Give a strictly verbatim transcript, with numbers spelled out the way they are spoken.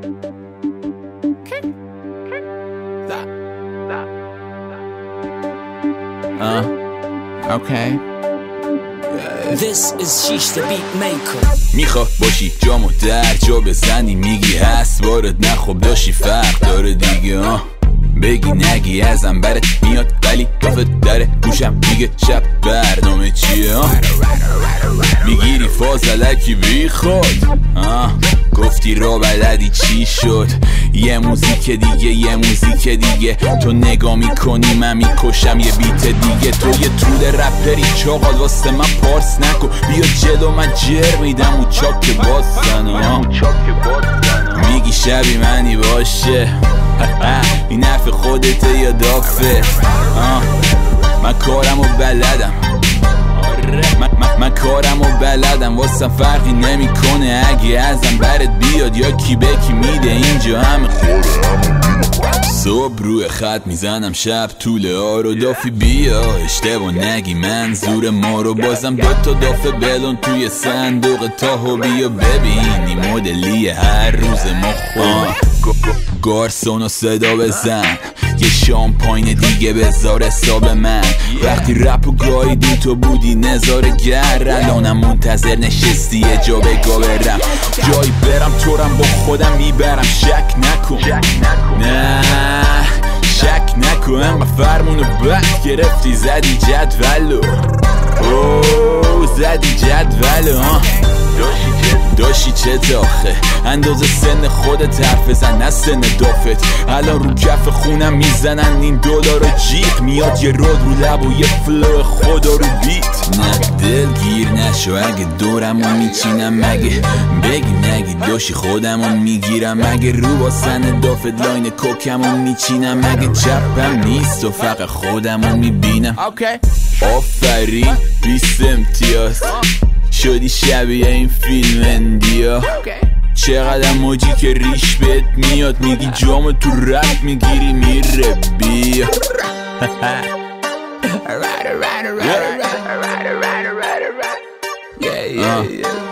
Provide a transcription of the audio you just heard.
Uh, okay. This is Sheesh the beat maker. میخوا باشی جامو در جا بزنی میگی هست بارد نه خب داشتی فرق داره دیگه آه بگی نگی ازم برت میاد ولی دافت داره گوشم میگه شب برنامه چیه آه میگیری فاز علکی بی خود آه گفتی را بلدی چی شد یه موزیک دیگه یه موزیک دیگه تو نگاه میکنی من میکشم یه بیت دیگه تو یه طول رپری چاقال واسه من پارس نکن بیا جلو من جر میدم و چاک بازن میگی شبی منی باشه این حرف خودته یا دافه من کارمو بلدم من, من, من کارمو بلدم واسه فرقی نمیکنه اگه ازم برت بیاد یا کی به کی میده اینجا همه صبح روی خط میزنم شب طول آرو دافی بیا اشتباه نگی منظور ما رو بازم دوتا دافه بلون توی صندوق تاهو بیا ببین این مدلیه هر روز ما خود گارسونو صدا بزن یه شامپاین دیگه بذار حساب من وقتی رپو گایدی تو بودی نظاره گر الانم منتظر نشستی یه جا بگا برم جایی برم تورم با خودم میبرم شک نکن نه شک نکن اما فرمونو بد گرفتی زدی جدولو اوه زدی جدولو ها داشی چه داخه اندازه سن خودت حرف بزن نه سن دافت الان رو کف خونم میزنن این دلار جیغ میاد یه رود رو لب و یه فلو خدا رو بیت نه دلگیر نشو اگه دورمو میچینم مگه بگی نگی داشی خودمو میگیرم مگه رو با سن دافت لاین کوکمو میچینم مگه چپم نیست و فقط خودمو میبینم آفرین بیست امتیاز شدی شبیه این فیلم اندیا چقدر موجی که ریش بهت میاد میگی جامو تو رپ میگیری میره بیا yeah, yeah, yeah.